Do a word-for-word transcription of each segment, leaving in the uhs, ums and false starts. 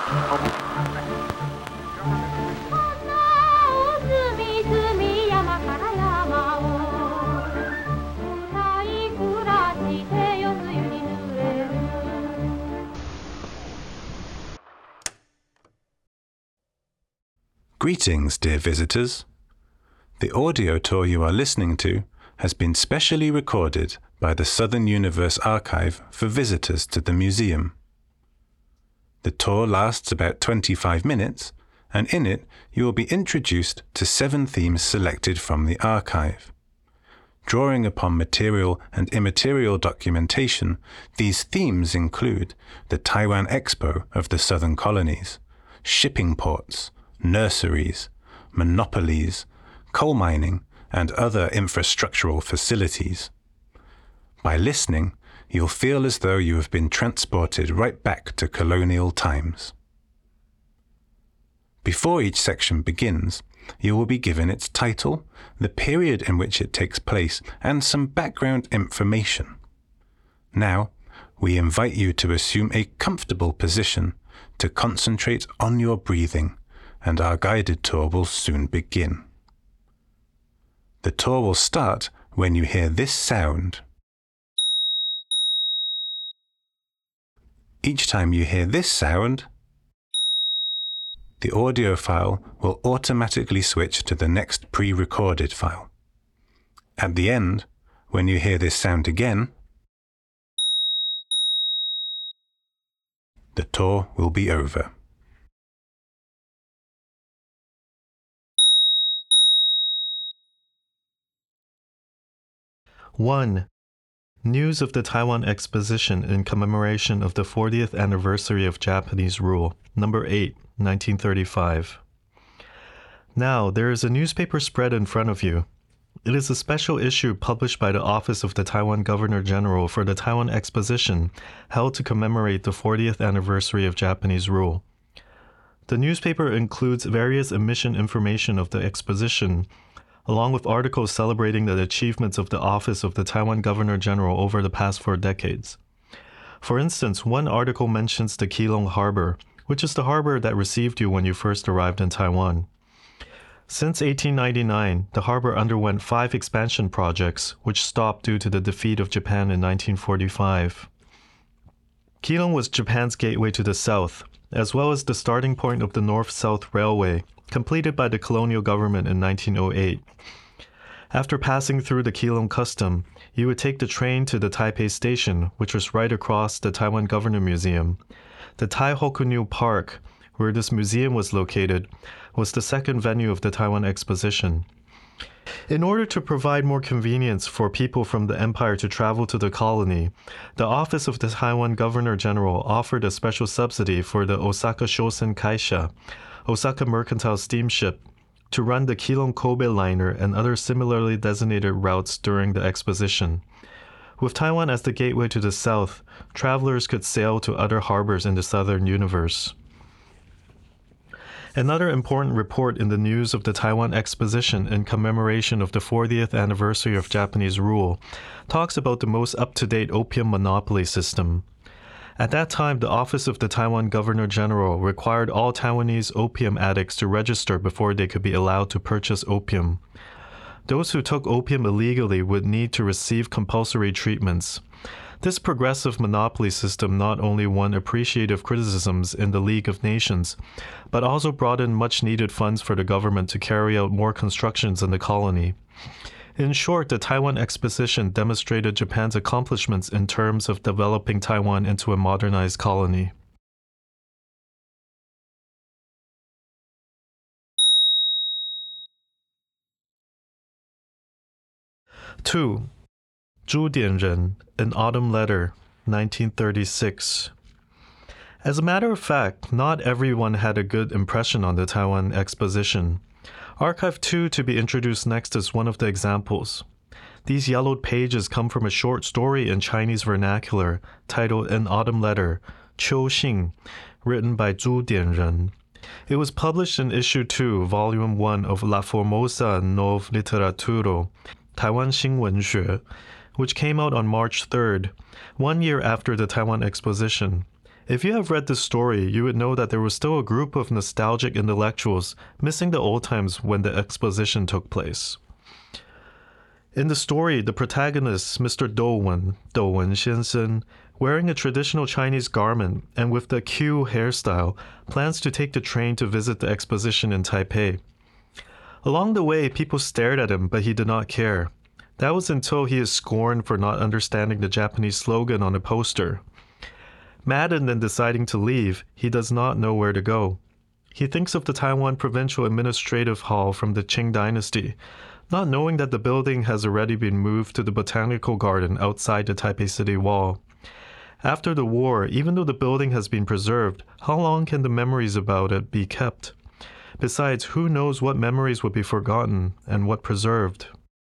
Greetings, dear visitors. The audio tour you are listening to has been specially recorded by the Southern Universe Archive for visitors to the museum. The tour lasts about twenty-five minutes, and in it you will be introduced to seven themes selected from the archive. Drawing upon material and immaterial documentation, these themes include the Taiwan Expo of the Southern Colonies, shipping ports, nurseries, monopolies, coal mining, and other infrastructural facilities. By listening, you'll feel as though you have been transported right back to colonial times. Before each section begins, you will be given its title, the period in which it takes place, and some background information. Now, we invite you to assume a comfortable position, to concentrate on your breathing, and our guided tour will soon begin. The tour will start when you hear this sound. Each time you hear this sound, the audio file will automatically switch to the next pre-recorded file. At the end, when you hear this sound again, the tour will be over. one. News of the Taiwan Exposition in commemoration of the fortieth anniversary of Japanese rule, number eight, nineteen thirty-five. Now, there is a newspaper spread in front of you. It is a special issue published by the Office of the Taiwan Governor General for the Taiwan Exposition, held to commemorate the fortieth anniversary of Japanese rule. The newspaper includes various emission information of the exposition, along with articles celebrating the achievements of the Office of the Taiwan Governor General over the past four decades. For instance, one article mentions the Keelung Harbor, which is the harbor that received you when you first arrived in Taiwan. Since eighteen ninety-nine, the harbor underwent five expansion projects, which stopped due to the defeat of Japan in nineteen forty-five. Keelung was Japan's gateway to the south, as well as the starting point of the North-South Railway, completed by the colonial government in nineteen oh eight. After passing through the Keelung Custom, you would take the train to the Taipei Station, which was right across the Taiwan Governor Museum. The Taihokunui Park, where this museum was located, was the second venue of the Taiwan Exposition. In order to provide more convenience for people from the empire to travel to the colony, the Office of the Taiwan Governor General offered a special subsidy for the Osaka Shosen Kaisha, Osaka Mercantile Steamship, to run the Keelung Kobe liner and other similarly designated routes during the exposition. With Taiwan as the gateway to the south, travelers could sail to other harbors in the southern universe. Another important report in the news of the Taiwan Exposition in commemoration of the fortieth anniversary of Japanese rule talks about the most up-to-date opium monopoly system. At that time, the Office of the Taiwan Governor General required all Taiwanese opium addicts to register before they could be allowed to purchase opium. Those who took opium illegally would need to receive compulsory treatments. This progressive monopoly system not only won appreciative criticisms in the League of Nations, but also brought in much-needed funds for the government to carry out more constructions in the colony. In short, the Taiwan Exposition demonstrated Japan's accomplishments in terms of developing Taiwan into a modernized colony. two. Zhu Dianren, An Autumn Letter, nineteen thirty-six. As a matter of fact, not everyone had a good impression on the Taiwan Exposition. Archive two to be introduced next is one of the examples. These yellowed pages come from a short story in Chinese vernacular titled An Autumn Letter, Qiu Xing, written by Zhu Dianren. It was published in issue two, volume one of La Formosa Nov Literaturo, Taiwan Xingwenxue, which came out on March third, one year after the Taiwan Exposition. If you have read this story, you would know that there was still a group of nostalgic intellectuals missing the old times when the exposition took place. In the story, the protagonist, Mister Douwen, Douwen Xiansen, wearing a traditional Chinese garment and with the Q hairstyle, plans to take the train to visit the exposition in Taipei. Along the way, people stared at him, but he did not care. That was until he is scorned for not understanding the Japanese slogan on a poster. Maddened and deciding to leave, he does not know where to go. He thinks of the Taiwan Provincial Administrative Hall from the Qing Dynasty, not knowing that the building has already been moved to the Botanical Garden outside the Taipei City Wall. After the war, even though the building has been preserved, how long can the memories about it be kept? Besides, who knows what memories would be forgotten and what preserved?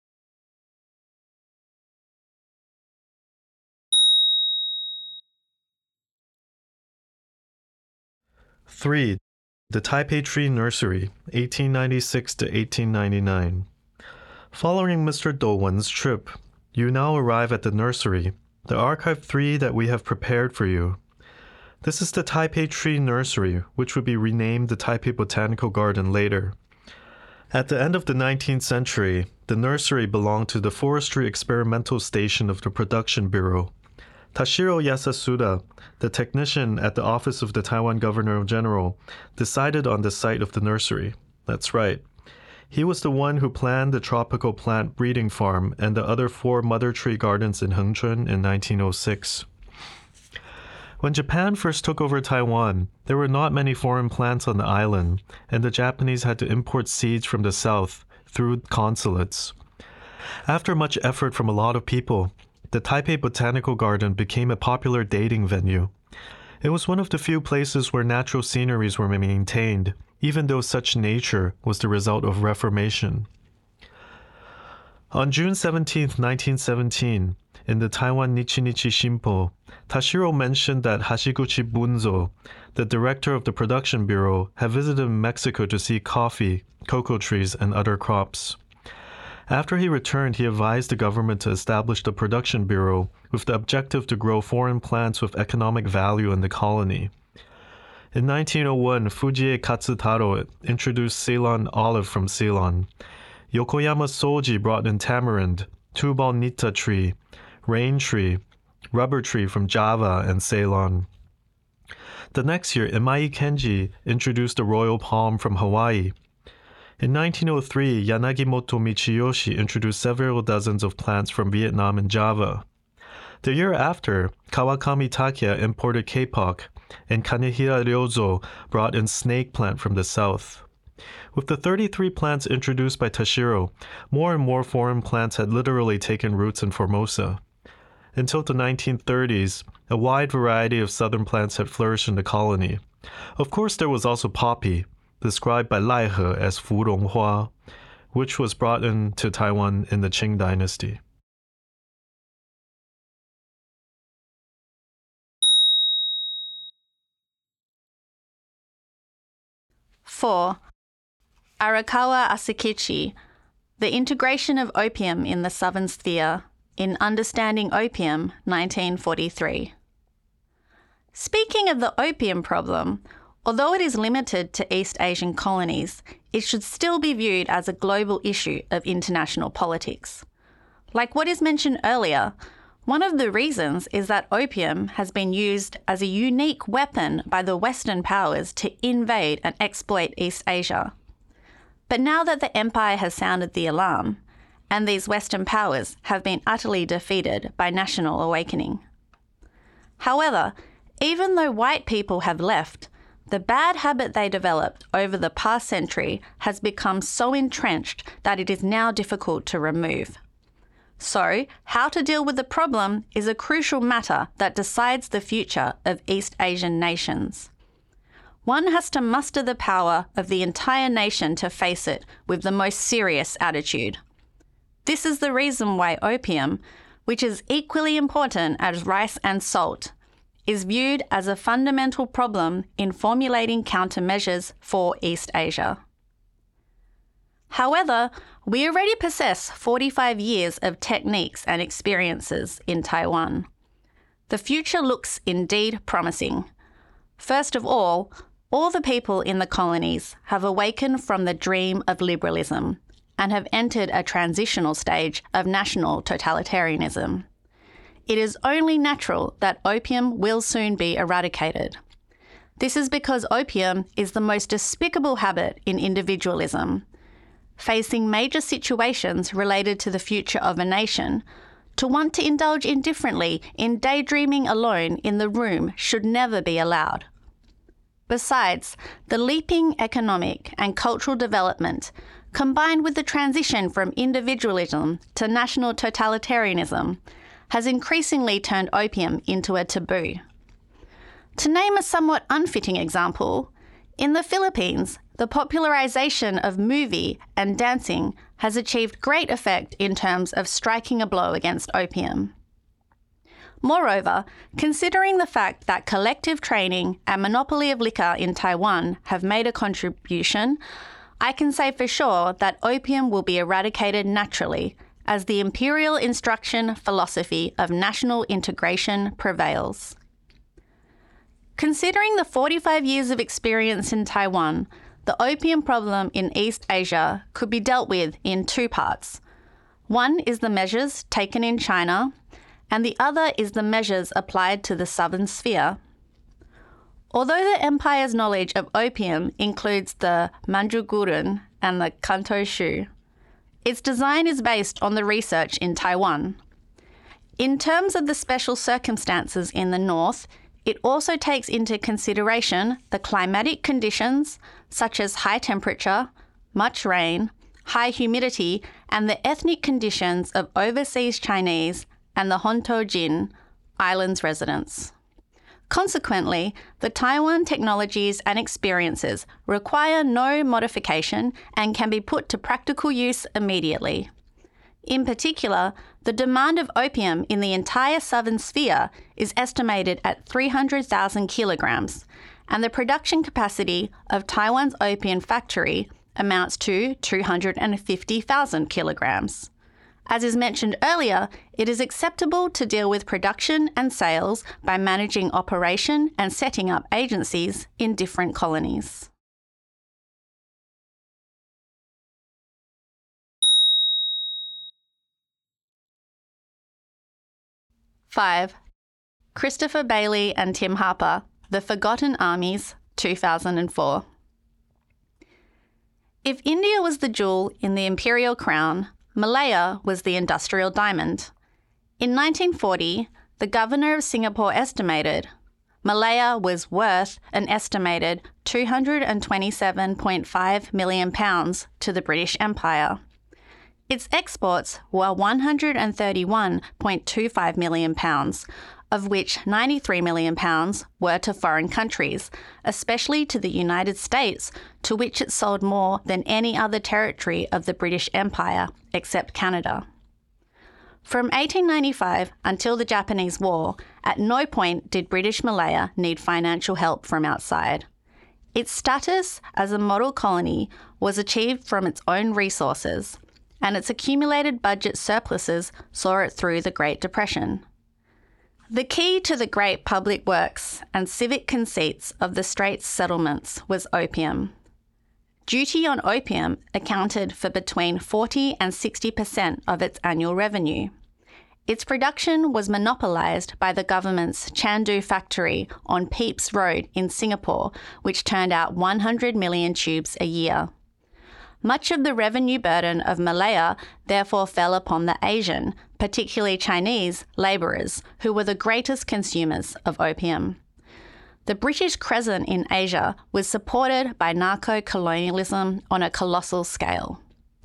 three. The Taipei Tree Nursery, eighteen ninety-six to eighteen ninety-nine. Following Mister Douwen's trip, you now arrive at the nursery, the Archive three that we have prepared for you. This is the Taipei Tree Nursery, which would be renamed the Taipei Botanical Garden later. At the end of the nineteenth century, the nursery belonged to the Forestry Experimental Station of the Production Bureau. Tashiro Yasasuda, the technician at the Office of the Taiwan Governor-General, decided on the site of the nursery. That's right. He was the one who planned the tropical plant breeding farm and the other four mother tree gardens in Hengchun in nineteen oh six. When Japan first took over Taiwan, there were not many foreign plants on the island, and the Japanese had to import seeds from the south through consulates. After much effort from a lot of people, the Taipei Botanical Garden became a popular dating venue. It was one of the few places where natural sceneries were maintained, even though such nature was the result of reformation. On June seventeenth, nineteen seventeen, in the Taiwan Nichi-Nichi Shimpo, Tashiro mentioned that Hashiguchi Bunzo, the director of the Production Bureau, had visited Mexico to see coffee, cocoa trees, and other crops. After he returned, he advised the government to establish the Production Bureau with the objective to grow foreign plants with economic value in the colony. In nineteen oh one, Fujie Katsutaro introduced Ceylon olive from Ceylon. Yokoyama Soji brought in tamarind, Tubal Nita tree, rain tree, rubber tree from Java and Ceylon. The next year, Imai Kenji introduced the royal palm from Hawaii. In nineteen oh three, Yanagimoto Michiyoshi introduced several dozens of plants from Vietnam and Java. The year after, Kawakami Takia imported kapok, and Kanehira Ryozo brought in snake plant from the south. With the thirty-three plants introduced by Tashiro, more and more foreign plants had literally taken roots in Formosa. Until the nineteen thirties, a wide variety of southern plants had flourished in the colony. Of course, there was also poppy, described by Lai He as Fu Rong Hua, which was brought into Taiwan in the Qing Dynasty. four. Arakawa Asakichi, The Integration of Opium in the Southern Sphere, in Understanding Opium, nineteen forty-three. Speaking of the opium problem, although it is limited to East Asian colonies, it should still be viewed as a global issue of international politics. Like what is mentioned earlier, one of the reasons is that opium has been used as a unique weapon by the Western powers to invade and exploit East Asia. But now that the empire has sounded the alarm, and these Western powers have been utterly defeated by national awakening. However, even though white people have left, the bad habit they developed over the past century has become so entrenched that it is now difficult to remove. So, how to deal with the problem is a crucial matter that decides the future of East Asian nations. One has to muster the power of the entire nation to face it with the most serious attitude. This is the reason why opium, which is equally important as rice and salt, is viewed as a fundamental problem in formulating countermeasures for East Asia. However, we already possess forty-five years of techniques and experiences in Taiwan. The future looks indeed promising, First of all, all the people in the colonies have awakened from the dream of liberalism and have entered a transitional stage of national totalitarianism. It is only natural that opium will soon be eradicated. This is because opium is the most despicable habit in individualism. Facing major situations related to the future of a nation, to want to indulge indifferently in daydreaming alone in the room should never be allowed. Besides, the leaping economic and cultural development, combined with the transition from individualism to national totalitarianism, has increasingly turned opium into a taboo. To name a somewhat unfitting example, in the Philippines, the popularization of movie and dancing has achieved great effect in terms of striking a blow against opium. Moreover, considering the fact that collective training and monopoly of liquor in Taiwan have made a contribution, I can say for sure that opium will be eradicated naturally as the imperial instruction philosophy of national integration prevails. Considering the forty-five years of experience in Taiwan, the opium problem in East Asia could be dealt with in two parts. One is the measures taken in China, and the other is the measures applied to the southern sphere. Although the empire's knowledge of opium includes the Manjugurun and the Kanto Shu, its design is based on the research in Taiwan. In terms of the special circumstances in the north, it also takes into consideration the climatic conditions, such as high temperature, much rain, high humidity, and the ethnic conditions of overseas Chinese and the Hontou Jin Islands residents. Consequently, the Taiwan technologies and experiences require no modification and can be put to practical use immediately. In particular, the demand of opium in the entire southern sphere is estimated at three hundred thousand kilograms, and the production capacity of Taiwan's opium factory amounts to two hundred fifty thousand kilograms. As is mentioned earlier, it is acceptable to deal with production and sales by managing operation and setting up agencies in different colonies. Five. Christopher Bailey and Tim Harper, The Forgotten Armies, two thousand four. If India was the jewel in the imperial crown, Malaya was the industrial diamond. In nineteen forty, the governor of Singapore estimated Malaya was worth an estimated two hundred twenty-seven point five million pounds to the British Empire. Its exports were one hundred thirty-one point two five million pounds, of which ninety-three million pounds were to foreign countries, especially to the United States, to which it sold more than any other territory of the British Empire, except Canada. From eighteen ninety-five until the Japanese War, at no point did British Malaya need financial help from outside. Its status as a model colony was achieved from its own resources, and its accumulated budget surpluses saw it through the Great Depression. The key to the great public works and civic conceits of the Straits settlements was opium. Duty on opium accounted for between forty and sixty percent of its annual revenue. Its production was monopolised by the government's Chandu factory on Pepys Road in Singapore, which turned out one hundred million tubes a year. Much of the revenue burden of Malaya therefore fell upon the Asian, particularly Chinese, labourers, who were the greatest consumers of opium. The British presence in Asia was supported by narco-colonialism on a colossal scale.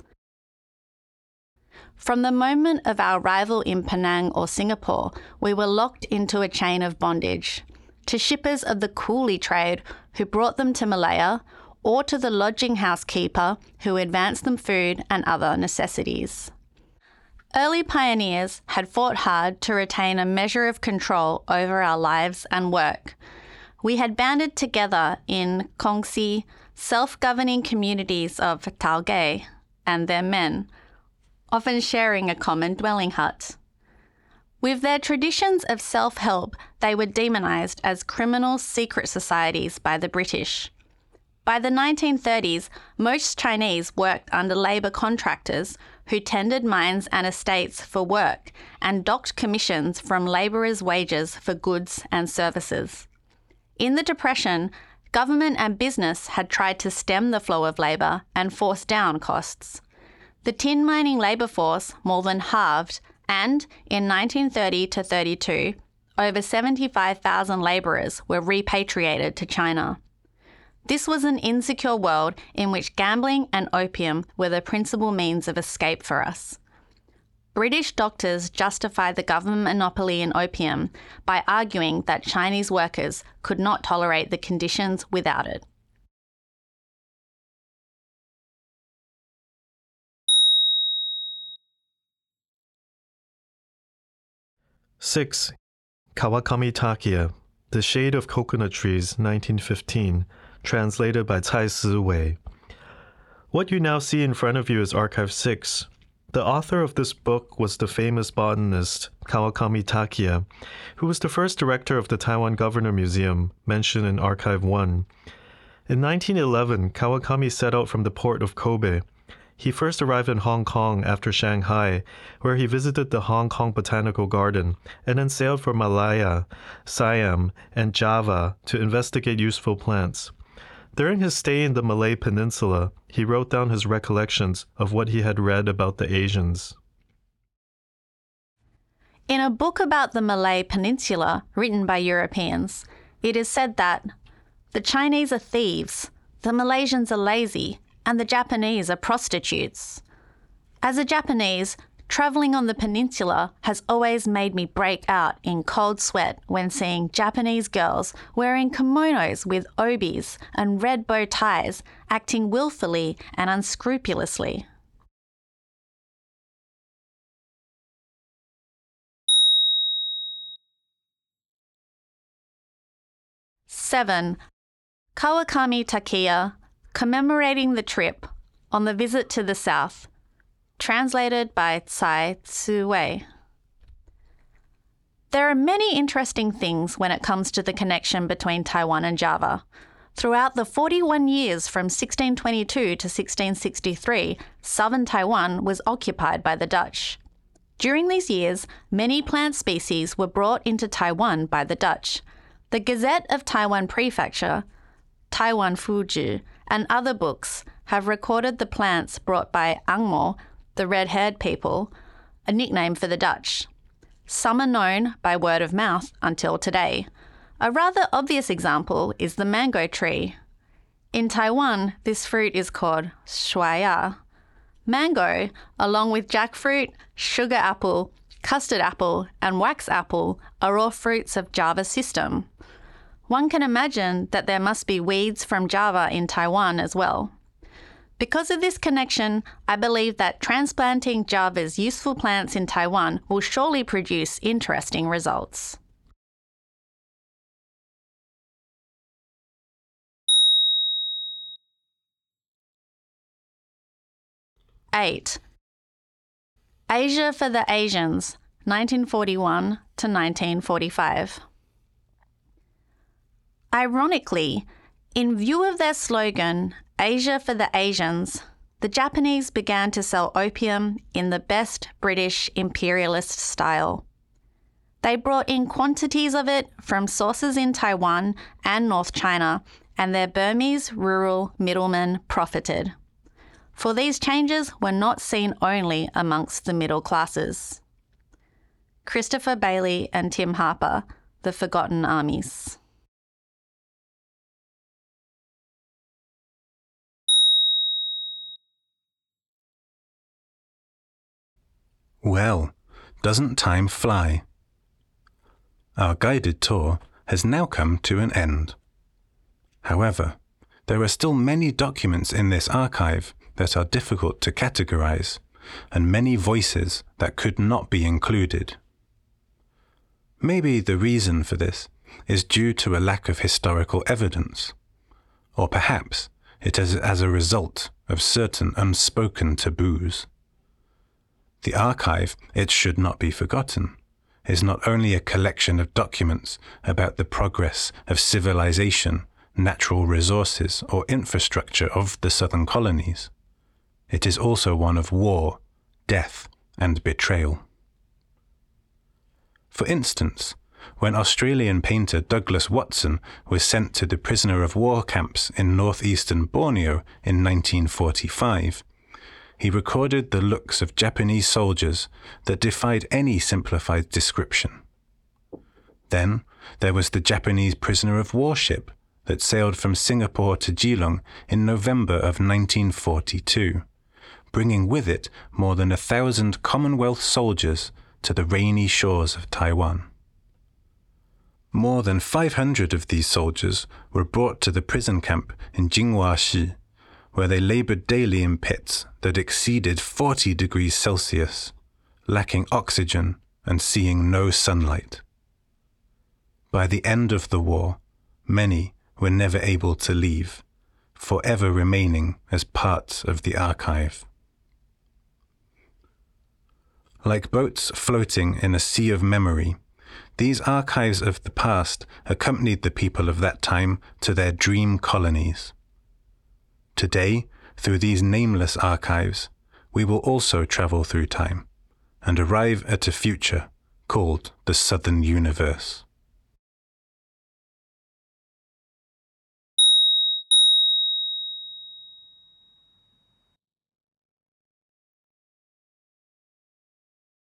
From the moment of our arrival in Penang or Singapore, we were locked into a chain of bondage, to shippers of the coolie trade who brought them to Malaya, or to the lodging house keeper who advanced them food and other necessities. Early pioneers had fought hard to retain a measure of control over our lives and work. We had banded together in Kongsi, self-governing communities of Taugei and their men, often sharing a common dwelling hut. With their traditions of self-help, they were demonised as criminal secret societies by the British. By the nineteen thirties, most Chinese worked under labour contractors who tendered mines and estates for work and docked commissions from labourers' wages for goods and services. In the Depression, government and business had tried to stem the flow of labour and force down costs. The tin mining labour force more than halved, and in nineteen thirty to thirty-two, over seventy-five thousand labourers were repatriated to China. This was an insecure world in which gambling and opium were the principal means of escape for us. British doctors justified the government monopoly in opium by arguing that Chinese workers could not tolerate the conditions without it. six. Kawakami Takia, The Shade of Coconut Trees, nineteen fifteen, translated by Cai Si Wei. What you now see in front of you is Archive six. The author of this book was the famous botanist Kawakami Takia, who was the first director of the Taiwan Governor Museum, mentioned in Archive one. In nineteen eleven, Kawakami set out from the port of Kobe. He first arrived in Hong Kong after Shanghai, where he visited the Hong Kong Botanical Garden, and then sailed for Malaya, Siam, and Java to investigate useful plants. During his stay in the Malay Peninsula, he wrote down his recollections of what he had read about the Asians. In a book about the Malay Peninsula written by Europeans, it is said that the Chinese are thieves, the Malaysians are lazy, and the Japanese are prostitutes. As a Japanese, travelling on the peninsula has always made me break out in cold sweat when seeing Japanese girls wearing kimonos with obis and red bow ties, acting willfully and unscrupulously. seven. Kawakami Takia, Commemorating the Trip, on the Visit to the South, translated by Cai Si Wei. There are many interesting things when it comes to the connection between Taiwan and Java. Throughout the forty-one years from sixteen twenty-two to sixteen sixty-three, southern Taiwan was occupied by the Dutch. During these years, many plant species were brought into Taiwan by the Dutch. The Gazette of Taiwan Prefecture, Taiwan Fuji, and other books have recorded the plants brought by Angmo, the red-haired people, a nickname for the Dutch. Some are known by word of mouth until today. A rather obvious example is the mango tree. In Taiwan, this fruit is called shuaya. Mango, along with jackfruit, sugar apple, custard apple, and wax apple, are all fruits of Java system. One can imagine that there must be weeds from Java in Taiwan as well. Because of this connection, I believe that transplanting Java's useful plants in Taiwan will surely produce interesting results. eight. Asia for the Asians, nineteen forty-one to nineteen forty-five. Ironically, in view of their slogan, Asia for the Asians, the Japanese began to sell opium in the best British imperialist style. They brought in quantities of it from sources in Taiwan and North China, and their Burmese rural middlemen profited. For these changes were not seen only amongst the middle classes. Christopher Bailey and Tim Harper, The Forgotten Armies. Well, doesn't time fly? Our guided tour has now come to an end. However, there are still many documents in this archive that are difficult to categorize, and many voices that could not be included. Maybe the reason for this is due to a lack of historical evidence, or perhaps it is as a result of certain unspoken taboos. The archive, it should not be forgotten, is not only a collection of documents about the progress of civilization, natural resources, or infrastructure of the southern colonies. It is also one of war, death, and betrayal. For instance, when Australian painter Douglas Watson was sent to the prisoner of war camps in northeastern Borneo in nineteen forty-five, he recorded the looks of Japanese soldiers that defied any simplified description. Then there was the Japanese prisoner of war ship that sailed from Singapore to Geelong in November of nineteen forty-two, bringing with it more than a thousand Commonwealth soldiers to the rainy shores of Taiwan. More than five hundred of these soldiers were brought to the prison camp in Jinghua-shi, where they labored daily in pits that exceeded forty degrees Celsius, lacking oxygen and seeing no sunlight. By the end of the war, many were never able to leave, forever remaining as parts of the archive. Like boats floating in a sea of memory, these archives of the past accompanied the people of that time to their dream colonies. Today, through these nameless archives, we will also travel through time and arrive at a future called the Southern Universe.